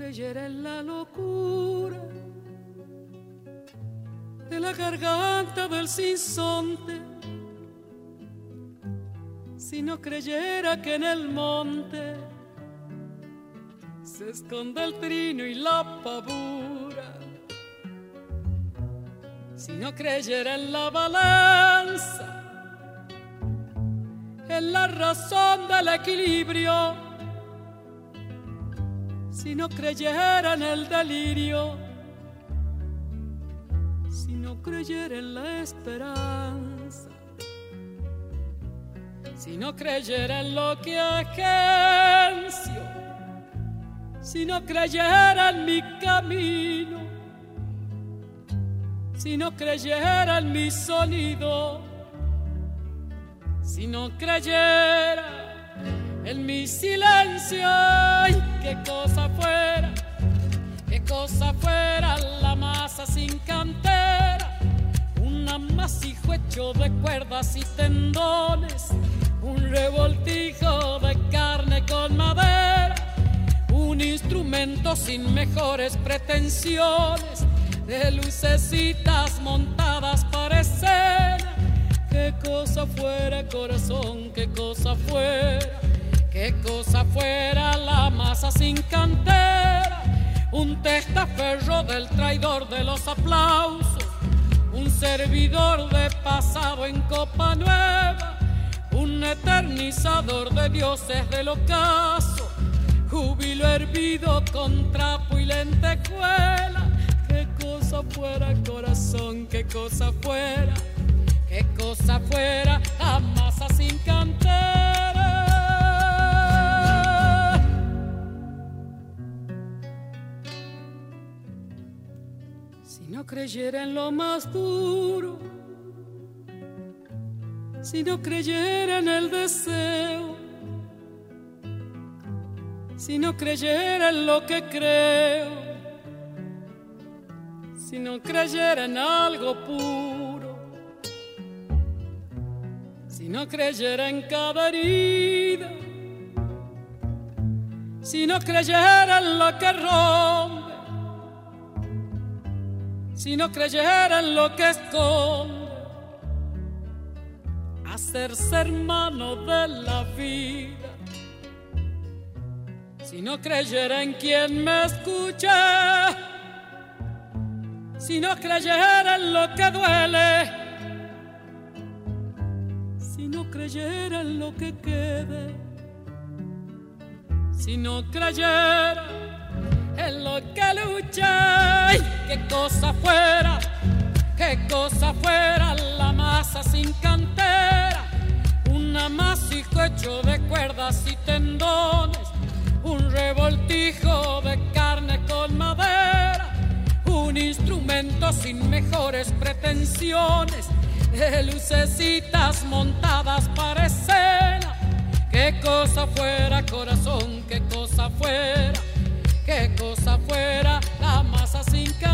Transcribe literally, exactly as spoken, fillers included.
creyera en la locura de la garganta del sinsonte, si no creyera que en el monte se esconde el trino y la pavura, si no creyera en la balanza, en la razón del equilibrio, si no creyera en el delirio, si no creyera en la esperanza, si no creyera en lo que agencio, si no creyera en mi camino, si no creyera en mi sonido, si no creyera en mi silencio, ay, qué cosa fuera, qué cosa fuera la masa sin cantera, un amasijo hecho de cuerdas y tendones, un revoltijo de carne con madera, un instrumento sin mejores pretensiones, de lucecitas montadas para escena. Qué cosa fuera, corazón, qué cosa fuera, qué cosa fuera la masa sin cantera, un testaferro del traidor de los aplausos, un servidor de pasado en copa nueva, un eternizador de dioses del ocaso, júbilo hervido con trapo y lentejuela. Qué cosa fuera, corazón, qué cosa fuera, qué cosa fuera la masa sin cantera. Si no creyera en lo más duro, si no creyera en el deseo, si no creyera en lo que creo, si no creyera en algo puro, si no creyera en cada herida, si no creyera en lo que rompe, si no creyera en lo que esconde, hacerse hermano de la vida, si no creyera en quien me escucha, si no creyera en lo que duele, si no creyera en lo que quede, si no creyera en lo que lucha, ay, qué cosa fuera, qué cosa fuera la masa sin cantera, un amasijo hecho de cuerdas y tendones, un revoltijo de carne con madera, un instrumento sin mejores pretensiones, de lucecitas montadas para escena. Qué cosa fuera, corazón, qué cosa fuera, qué cosa fuera la masa sin cantera.